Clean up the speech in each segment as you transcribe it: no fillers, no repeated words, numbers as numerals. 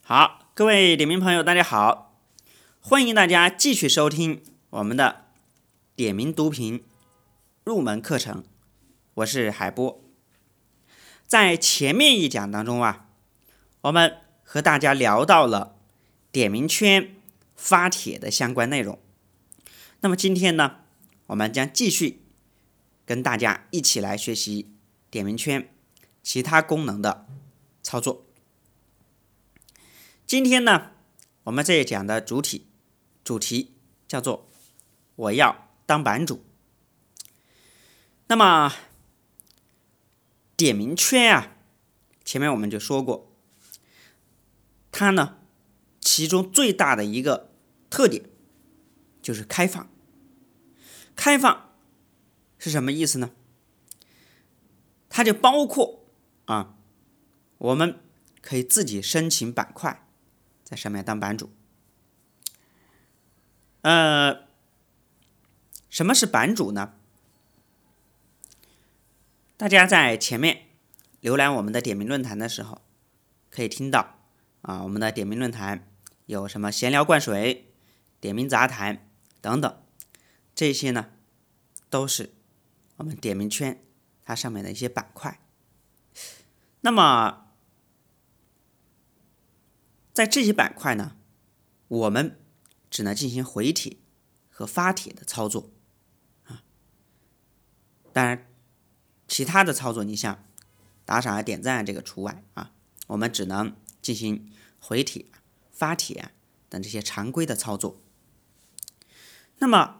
好，各位点评朋友，大家好，欢迎大家继续收听我们的点名读评入门课程，我是海波。在前面一讲当中我们和大家聊到了点名圈发帖的相关内容。那么今天呢，我们将继续跟大家一起来学习点名圈其他功能的操作。今天呢，我们这一讲的主题叫做我要当版主。那么点名圈前面我们就说过，它呢其中最大的一个特点就是开放。开放是什么意思呢？它就包括我们可以自己申请板块，在上面当版主。什么是版主呢？大家在前面浏览我们的点名论坛的时候，可以听到我们的点名论坛有什么闲聊灌水、点名杂谈等等，这些呢都是我们点名圈它上面的一些板块。那么在这些板块呢，我们只能进行回帖和发帖的操作当然其他的操作，你像打赏点赞这个除外我们只能进行回帖、发帖等这些常规的操作。那么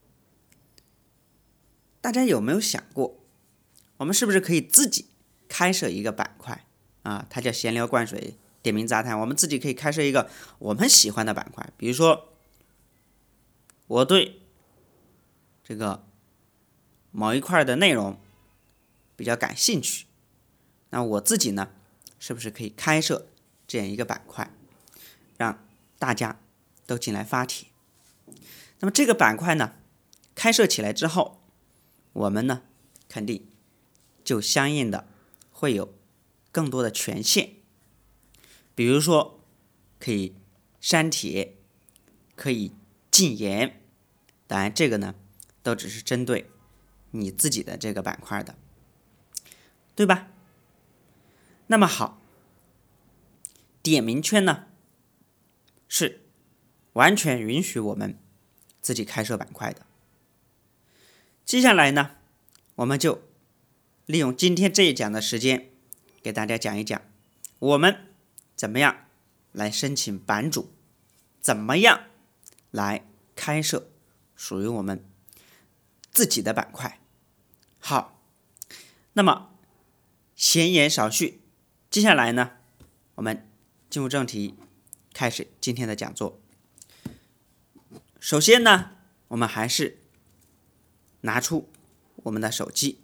大家有没有想过，我们是不是可以自己开设一个板块它叫闲聊灌水、点名杂谈，我们自己可以开设一个我们喜欢的板块。比如说我对这个某一块的内容比较感兴趣，那我自己呢是不是可以开设这样一个板块，让大家都进来发帖？那么这个板块呢开设起来之后，我们呢肯定就相应的会有更多的权限，比如说可以删帖，可以禁言，当然这个呢都只是针对你自己的这个板块的，对吧？那么好，点名圈呢是完全允许我们自己开设板块的。接下来呢，我们就利用今天这一讲的时间，给大家讲一讲我们怎么样来申请版主，怎么样来开设属于我们自己的板块。好，那么闲言少叙，接下来呢，我们进入正题，开始今天的讲座。首先呢，我们还是拿出我们的手机，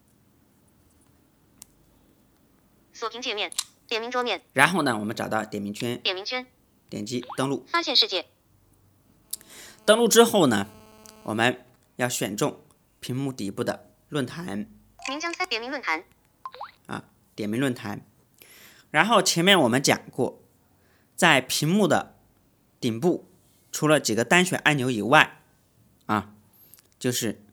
锁屏界面，点名桌面， 然后呢，我们找到点名圈， 点名圈， 点击登录。 发现世界。 登录之后呢，我们要选中屏幕底部的论坛， 您将点名论坛点名论坛。然后前面我们讲过，在屏幕的顶部，除了几个单选按钮以外就是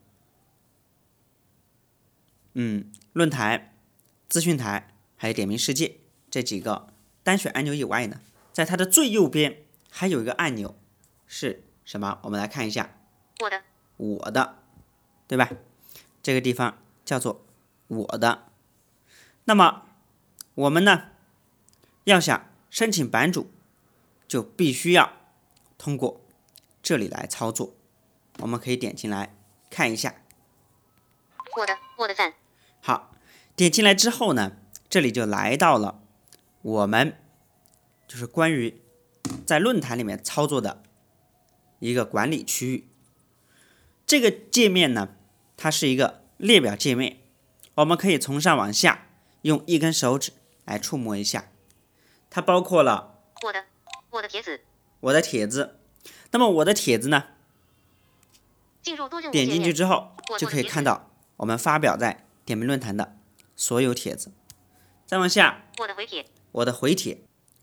论坛、资讯台还有点名世界这几个单选按钮以外呢，在它的最右边还有一个按钮是什么？我们来看一下，我的，对吧？这个地方叫做我的。那么我们呢要想申请版主，就必须要通过这里来操作。我们可以点进来看一下， 我的赞。 好，点进来之后呢，这里就来到了我们就是关于在论坛里面操作的一个管理区域。这个界面呢，它是一个列表界面，我们可以从上往下用一根手指来触摸一下。它包括了我的帖子， 那么我的帖子呢， 进入多任务点进去之后就可以看到我们发表在点名论坛的所有帖子。再往下， 我的回帖，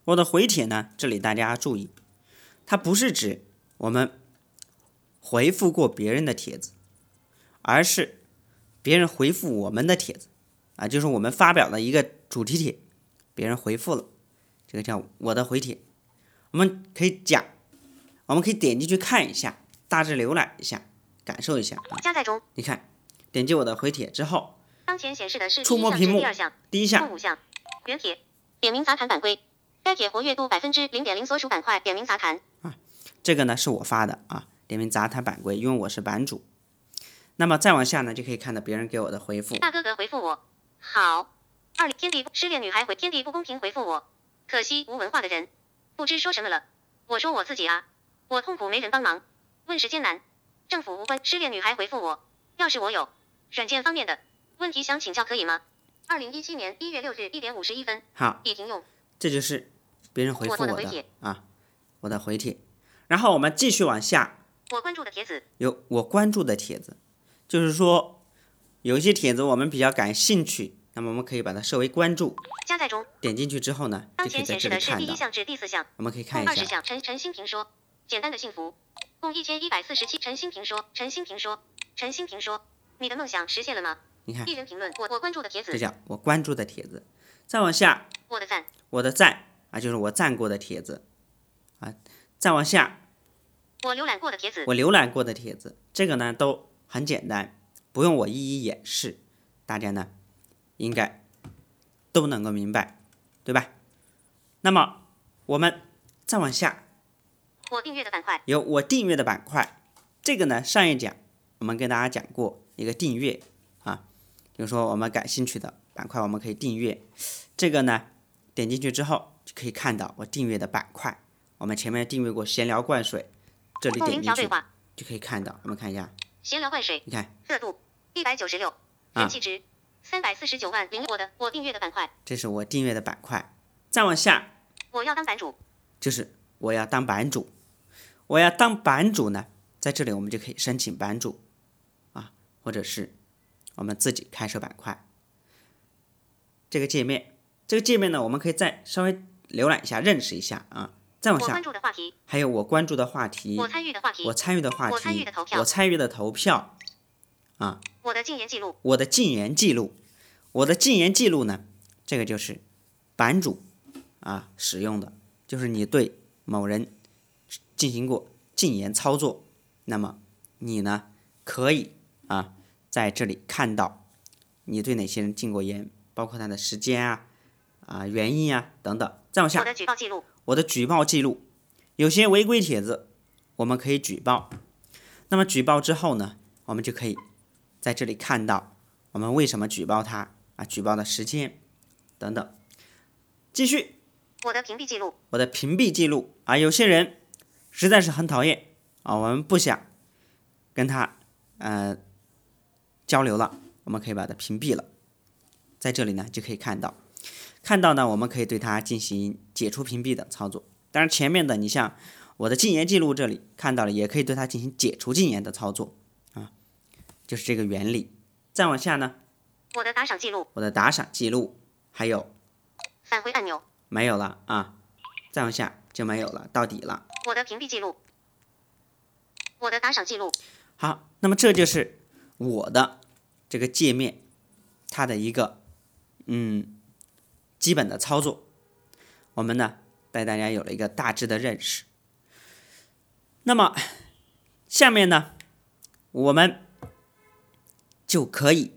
我的回帖呢，这里大家注意，它不是指我们回复过别人的帖子，而是别人回复我们的帖子啊，就是我们发表了一个主题帖，别人回复了，这个叫我的回帖。我们可以点进去看一下，大致浏览一下，感受一下啊。 加载中， 你看，点击我的回帖之后， 当前显示的是触摸屏幕第二项， 第一项共5项。原帖，点名杂谈版规，该帖活跃度0.0%，所属板块点名杂谈。 这个呢是我发的啊，点名杂谈版规，因为我是版主。那么再往下呢，就可以看到别人给我的回复。 大哥哥回复我，好。天地失恋女孩天地不公平回复我，可惜无文化的人不知说什么了。我说我自己啊，我痛苦没人帮忙，问世艰难，政府无关。失恋女孩回复我，要是我有软件方面的问题想请教可以吗？2017年1月6日1点51分。 好， 已停用。 这就是别人回复我的回帖啊，我的回帖。然后我们继续往下， 我关注的帖子有我关注的帖子，就是说有一些帖子我们比较感兴趣，那么我们可以把它设为关注。 加载中， 点进去之后呢， 当就可以在前显示的是这里看到。 第1项至第4项， 我们可以看共20 一下， 项。陈新平说，简单的幸福，共1147。陈新平说，陈新平说，陈新平说，你的梦想实现了吗？ 你看， 一人评论，我关注的帖子， 这叫我关注的帖子。再往下， 我的赞， 我的赞啊，就是我赞过的帖子啊。再往下， 我浏览过的帖子， 我浏览过的帖子，这个呢都很简单，不用我一一演示，大家呢应该都能够明白，对吧？那么我们再往下， 我订阅的板块， 有我订阅的板块，这个呢上一讲我们跟大家讲过一个订阅啊，就是说我们感兴趣的板块我们可以订阅，这个呢点进去之后就可以看到我订阅的板块，我们前面订阅过闲聊灌水，这里共点进去鸣条对话， 就可以看到，我们看一下， 闲聊灌水， 你看热度196，人气值349万零。我订阅的板块， 这是我订阅的板块。再往下我要当版主， 就是我要当版主，我要当版主呢，在这里我们就可以申请版主啊，或者是我们自己开设板块。这个界面呢，我们可以再稍微浏览一下，认识一下啊。再往下我关注的话题， 还有我关注的话题， 我参与的话题， 我参与的话题， 我参与的投票， 我参与的投票啊， 我的禁言记录， 我的禁言记录，我的禁言记录呢，这个就是版主啊使用的，就是你对某人进行过禁言操作，那么你呢可以啊在这里看到你对哪些人禁过言，包括他的时间啊、原因啊等等。再往下， 我的举报记录， 我的举报记录，有些违规帖子我们可以举报，那么举报之后呢，我们就可以在这里看到我们为什么举报他啊，举报的时间等等。继续， 我的屏蔽记录， 我的屏蔽记录啊，有些人实在是很讨厌啊，我们不想跟他交流了，我们可以把它屏蔽了。在这里呢就可以看到呢，我们可以对它进行解除屏蔽的操作。当然前面的你像我的禁言记录这里看到了，也可以对它进行解除禁言的操作啊，就是这个原理。再往下呢， 我的打赏记录， 我的打赏记录，还有返回按钮， 没有了啊，再往下就没有了，到底了。 我的屏蔽记录，我的打赏记录。 好，那么这就是我的这个界面它的一个基本的操作，我们呢带大家有了一个大致的认识。那么下面呢，我们就可以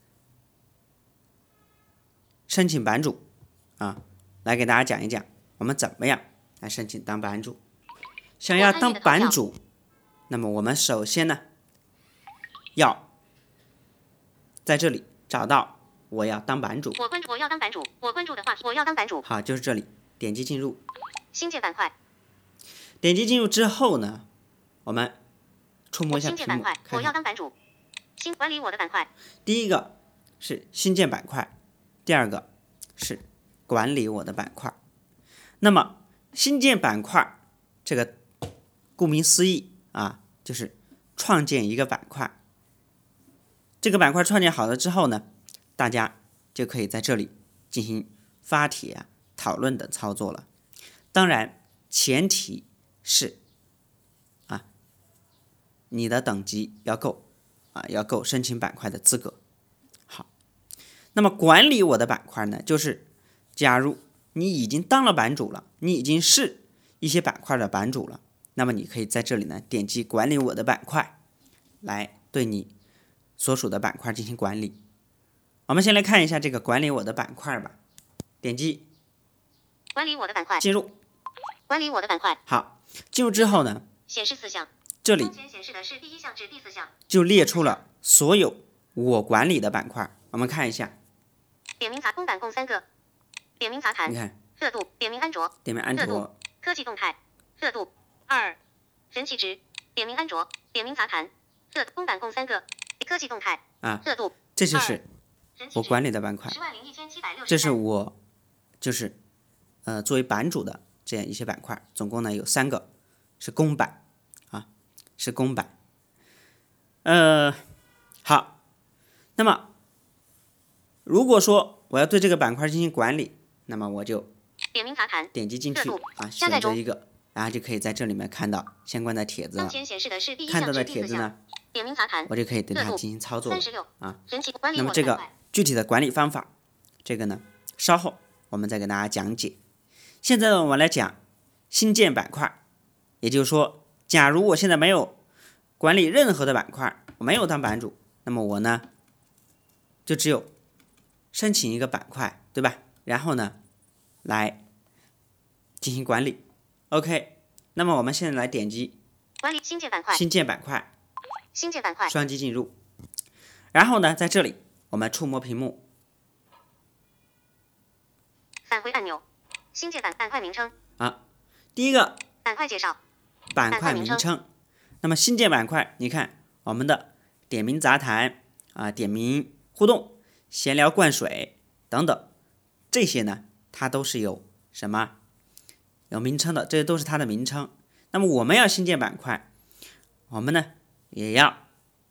申请版主啊，来给大家讲一讲我们怎么样来申请当版主。想要当版主，那么我们首先呢要在这里找到我要当版主， 我要当版主，我关注的话题，我要当版主。 好，就是这里，点击进入。 新建板块， 点击进入之后呢，我们触摸一下屏幕， 新建板块，我看看。 要当版主。新管理我的板块， 第一个是新建板块，第二个是管理我的板块。那么新建板块这个顾名思义啊，就是创建一个板块。这个板块创建好了之后呢，大家就可以在这里进行发帖讨论的操作了。 当然前提是你的等级要够要够申请板块的资格。好，那么管理我的板块呢，就是假如你已经当了版主了，你已经是一些板块的版主了，那么你可以在这里呢点击管理我的板块，来对你所属的板块进行管理。我们先来看一下这个管理我的板块吧，点击管理我的板块， 进入。 管理我的板块。 好，进入之后呢， 显示4项， 这里当前显示的是第1项至第4项。 就列出了所有我管理的板块。我们看一下， 点名杂公版共3个，点名杂谈， 你看热度，点名安卓， 点名安热度卓， 科技动态，热度2，人气值，点名安卓，点名杂谈，热公版共3个，科技动态热度， 这就是人气值我管理的板块， 101763， 这是我就是作为版主的这样一些板块，总共呢有3个是公版是公版。好，那么如果说我要对这个板块进行管理，那么我就点名杂谈， 点击进去下载中选择一个，然后就可以在这里面看到相关的帖子当前显示的是第1 看到的项至第4项。 帖子呢， 点名杂谈， 我就可以对它热度进行操作了 36 啊。 人气管理那么这个我的板块具体的管理方法，这个呢稍后我们再给大家讲解。现在呢我们来讲新建板块，也就是说，假如我现在没有管理任何的板块，我没有当版主，那么我呢就只有申请一个板块，对吧？然后呢来进行管理。OK， 那么我们现在来点击管理新建板块， 新建板块， 新建板块， 双击进入，然后呢在这里我们触摸屏幕， 返回按钮，新建板块名称， 第一个板块介绍， 板块名称。那么新建板块，你看我们的点名杂谈点名互动、闲聊灌水等等，这些呢它都是有什么有名称的，这些都是它的名称。那么我们要新建板块，我们呢也要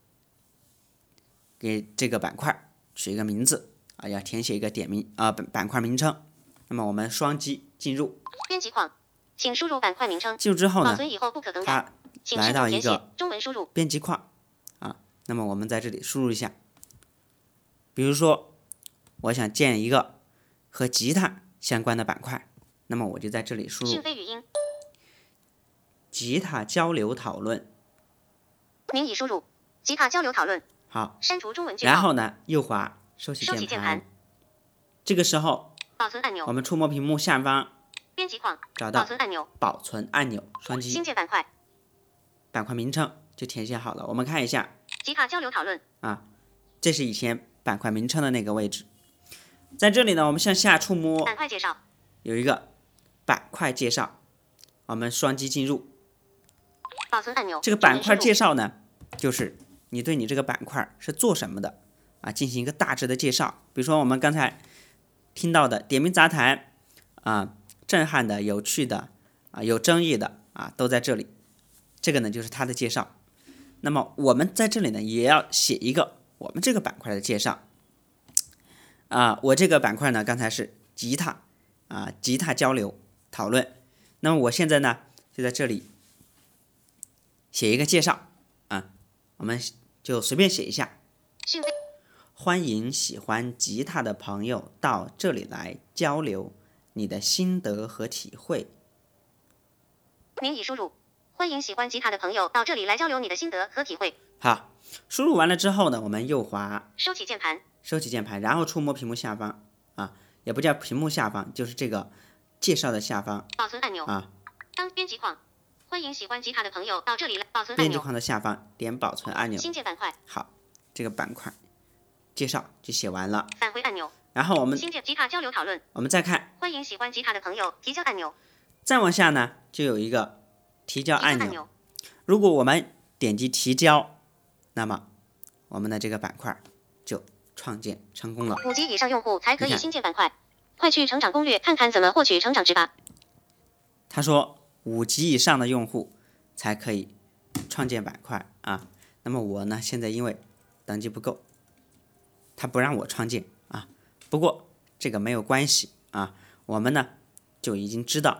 给这个板块取一个名字要填写一个点名板块名称。那么我们双击进入编辑框，请输入板块名称。 进入之后呢， 保存以后不可更改。 它来到一个中文输入编辑框那么我们在这里输入一下，比如说我想建一个和吉他相关的板块，那么我就在这里输入讯飞语音， 吉他交流讨论， 您已输入吉他交流讨论。 好， 删除中文句号。 然后呢右滑收起键盘，这个时候保存按钮， 我们触摸屏幕下方编辑框， 找到保存按钮， 保存按钮，双击新建板块， 板块名称就填写好了。我们看一下吉他交流讨论这是以前板块名称的那个位置。在这里呢，我们向下触摸， 板块介绍， 有一个板块介绍，我们双击进入。 保存按钮。 这个板块介绍呢，就是你对你这个板块是做什么的进行一个大致的介绍。比如说我们刚才听到的点名杂谈震撼的、有趣的有争议的都在这里。这个呢就是它的介绍。那么我们在这里呢也要写一个我们这个板块的介绍我这个板块呢刚才是吉他吉他交流讨论。那么我现在呢就在这里写一个介绍我们就随便写一下。欢迎喜欢吉他的朋友到这里来交流你的心得和体会。 您已输入。欢迎喜欢吉他的朋友到这里来交流你的心得和体会。 好，输入完了之后呢，我们右滑收起键盘， 然后触摸屏幕下方也不叫屏幕下方，就是这个介绍的下方保存按钮当编辑框。欢迎喜欢吉他的朋友到这里来保存按钮。 编辑框的下方点保存按钮。 新建板块。 好，这个板块介绍就写完了。 返回按钮。 然后我们新建吉他交流讨论。 我们再看， 欢迎喜欢吉他的朋友提交按钮。 再往下呢，就有一个提交按钮。如果我们点击提交，那么我们的这个板块就创建成功了。 5级以上用户才可以新建板块。快去成长攻略看看怎么获取成长值吧。 他说5级以上的用户才可以创建板块那么我呢现在因为等级不够，他不让我创建不过这个没有关系我们呢就已经知道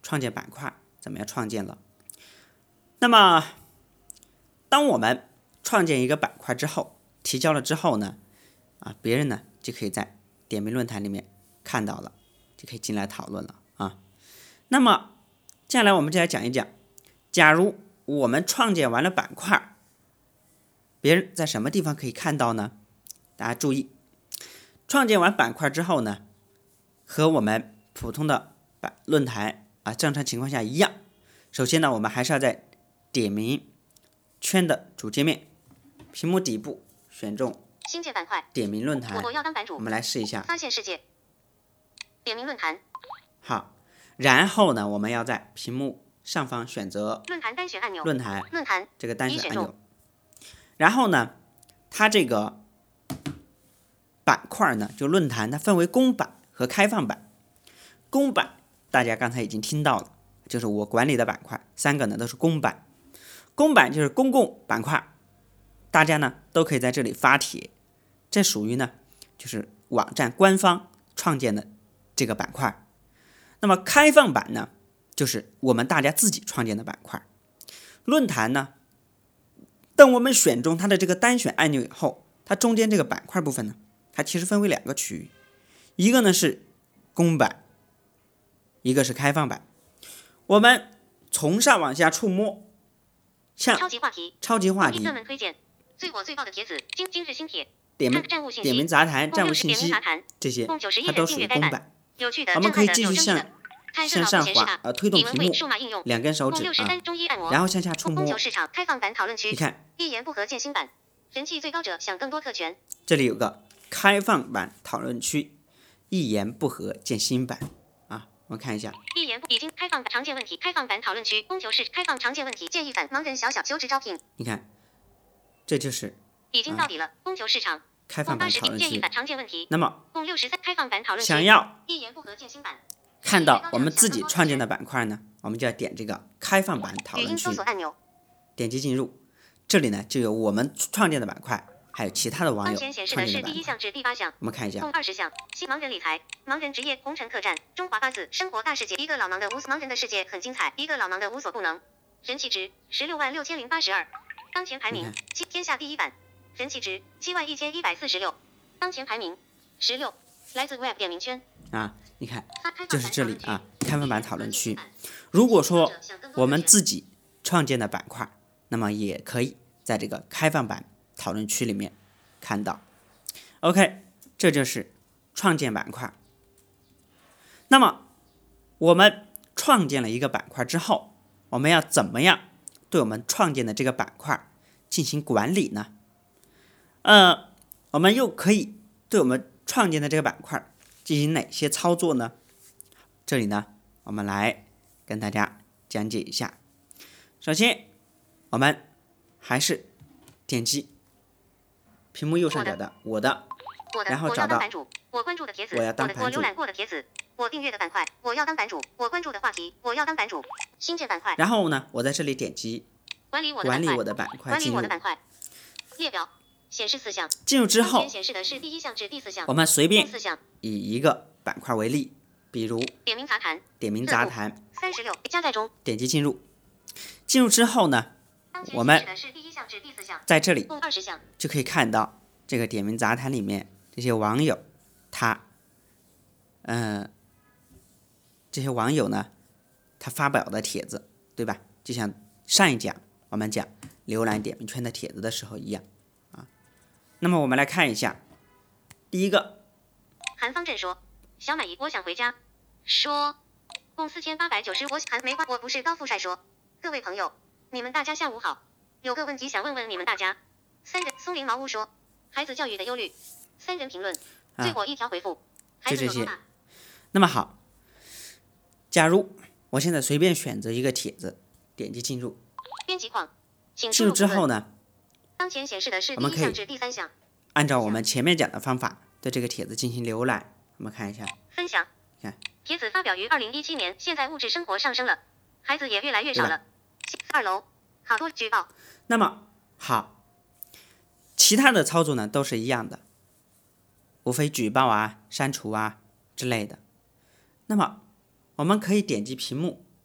创建板块怎么样创建了。那么当我们创建一个板块之后，提交了之后呢，别人呢就可以在点名论坛里面看到了，就可以进来讨论了啊。那么接下来我们就来讲一讲，假如我们创建完了板块，别人在什么地方可以看到呢？大家注意，创建完板块之后呢，和我们普通的论坛正常情况下一样。首先呢，我们还是要在点名圈的主界面屏幕底部选中新建板块， 点名论坛， 我要当版主。 我们来试一下， 发现世界，点名论坛。 好，然后呢，我们要在屏幕上方选择论坛单选按钮， 论坛这个单选按钮，然后呢，它这个板块呢，就论坛它分为公版和开放版。公版大家刚才已经听到了，就是我管理的板块3个呢都是公版。公版就是公共板块，大家呢都可以在这里发帖，这属于呢就是网站官方创建的这个板块。那么开放版呢，就是我们大家自己创建的板块。论坛呢，当我们选中它的这个单选按钮以后，它中间这个板块部分呢，它其实分为2个区域，一个呢是公版，一个是开放版。我们从上往下触摸，像超级话题、热门推荐、最火最爆的帖子、今日新帖、 点名杂谈、站务信息，这些它都属于公版。我们可以继续向上滑，推动屏幕2根手指然后向下触摸。你看， 一言不合建新版，人气最高者享更多特权。 这里有个开放版讨论区，一言不合建新版我们看一下， 已经开放常见问题，开放版讨论区，供求市开放常见问题建议版，盲人小求职招聘。 你看，这就是已经到底了，供求市场开放版讨论区。 常见问题。 那么共63开放版讨论区， 想要一言不合建新版， 看到我们自己创建的板块呢，我们就要点这个开放版讨论区，点击进入。这里呢就有我们创建的板块，还有其他的网友创建的板块。 是第1项至第8项， 我们看一下， 共20项。盲人理财、盲人职业、红尘客栈、中华八字、生活大世界。一个老盲的盲人的世界很精彩，一个老盲的无所不能。人气值166082，当前排名天下第1版，人气值71146，当前排名16，来自 Web 点名圈你看，就是这里开放版讨论区。如果说我们自己创建的板块，那么也可以在这个开放版讨论区里面看到。OK， 这就是创建板块。那么我们创建了一个板块之后，我们要怎么样对我们创建的这个板块进行管理呢？我们又可以对我们创建的这个板块进行哪些操作呢？这里呢，我们来跟大家讲解一下。首先，我们还是点击屏幕右上角的我的，然后找到我关注的帖子， 我要当版主， 我浏览过的帖子，我订阅的板块，我要当版主，我关注的话题，我要当版主，新建板块。 然后呢，我在这里点击管理我的板块，进入列表，显示4项。 进入之后， 显示的是第1项至第4项。 我们随便以一个板块为例，比如点名杂谈36加载中， 点击进入。进入之后呢，我们在这里就可以看到这个点名杂谈里面这些网友这些网友呢他发表的帖子，对吧？就像上一讲我们讲浏览点名圈的帖子的时候一样那么我们来看一下，第一个， 韩方正说，小满姨我想回家，说共4890，我不是高富帅说，各位朋友，你们大家下午好，有个问题想问问你们大家。松林茅屋说，孩子教育的忧虑。3人评论，最火1条回复， 就这些。那么好，假如我现在随便选择一个帖子，点击进入， 编辑框，进入之后呢， 当前显示的是第1项至第3项， 按照我们前面讲的方法对这个帖子进行浏览。我们看一下， 分享， 看帖子发表于2017年，现在物质生活上升了，孩子也越来越少了。2楼好多举报。 那么好，其他的操作呢都是一样的，无非举报删除之类的。那么我们可以点击屏幕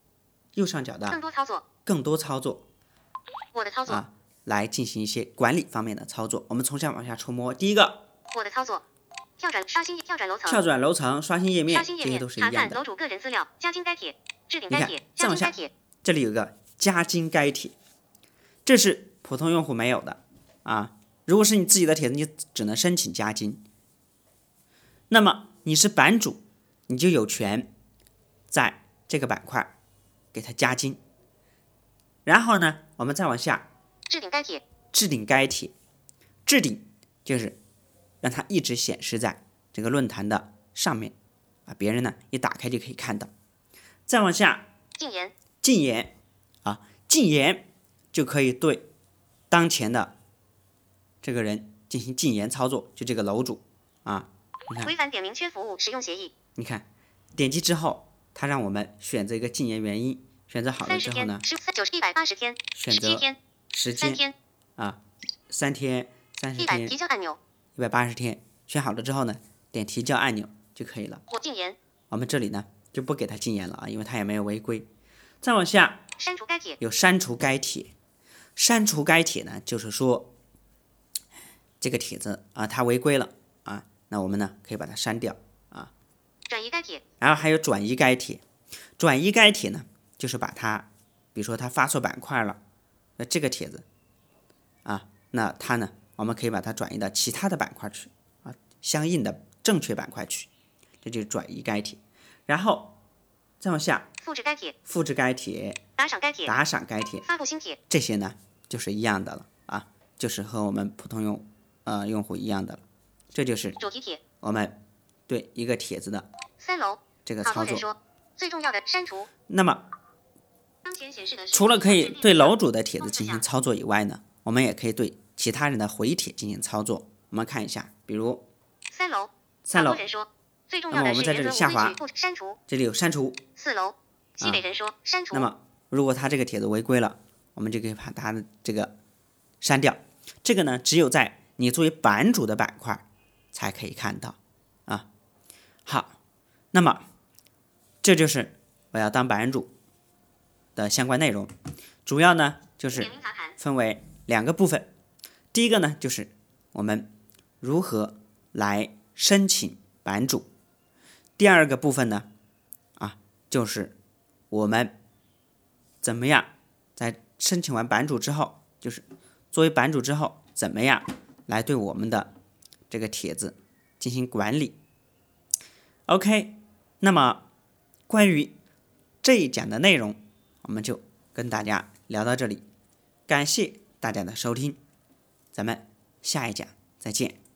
右上角的更多操作， 更多操作我的操作， 来进行一些管理方面的操作。我们从下往下触摸，第一个我的操作，跳转刷新，跳转楼层， 跳转楼层、刷新页面， 刷新页面， 这些都是一查样的。 看楼主个人资料，加精该帖，置顶你看该帖， 再往下加精该帖， 这里有个加精该帖，这是普通用户没有的啊。如果是你自己的帖子，你只能申请加精。那么你是版主，你就有权在这个板块给它加精。然后呢，我们再往下， 置顶该帖， 置顶该帖，置顶就是让它一直显示在这个论坛的上面啊，别人呢一打开就可以看到。再往下， 禁言， 禁言禁言就可以对当前的这个人进行禁言操作，就这个楼主啊，你看， 违反点名圈服务使用协议， 你看，点击之后，它让我们选择一个禁言原因，选择好了 30天， 之后呢， 180天， 选择 17天， 时 3 间天， 3天、30 100 天、 提交按钮， 180天，选好了之后呢，点提交按钮就可以了。 我禁言， 我们这里呢就不给他禁言了啊，因为他也没有违规。再往下删除该帖， 有删除该帖，删除该帖呢，就是说这个帖子啊，它违规了啊，那我们呢可以把它删掉啊。 转移该帖， 然后还有转移该帖，转移该帖呢，就是把它，比如说它发错板块了，那这个帖子啊，那它呢，我们可以把它转移到其他的板块去啊，相应的正确板块去，这就是转移该帖。然后再往下， 复制该帖， 复制该帖， 打赏该帖， 打赏该帖， 发布新帖， 这些呢就是一样的了啊，就是和我们普通用户一样的了。这就是主题帖， 我们对一个帖子的 3楼， 这个操作。 好多人说，最重要的删除， 那么当前显示的是除了可以对楼主的帖子进行操作以外呢，我们也可以对其他人的回帖进行操作。我们看一下，比如 3楼， 3楼好多，人说，最重要的是那么我们在这里原则下滑无规矩不删除， 这里有删除。 4楼，西北人说删除， 那么如果他这个帖子违规了，我们就可以把它的这个删掉。这个呢，只有在你作为版主的板块才可以看到啊。好，那么这就是我要当版主的相关内容，主要呢就是点名杂谈， 分为2个部分。第一个呢，就是我们如何来申请版主；第二个部分呢，就是我们怎么样在申请完版主之后，就是作为版主之后，怎么样来对我们的这个帖子进行管理。OK， 那么关于这一讲的内容，我们就跟大家聊到这里，感谢大家的收听，咱们下一讲再见。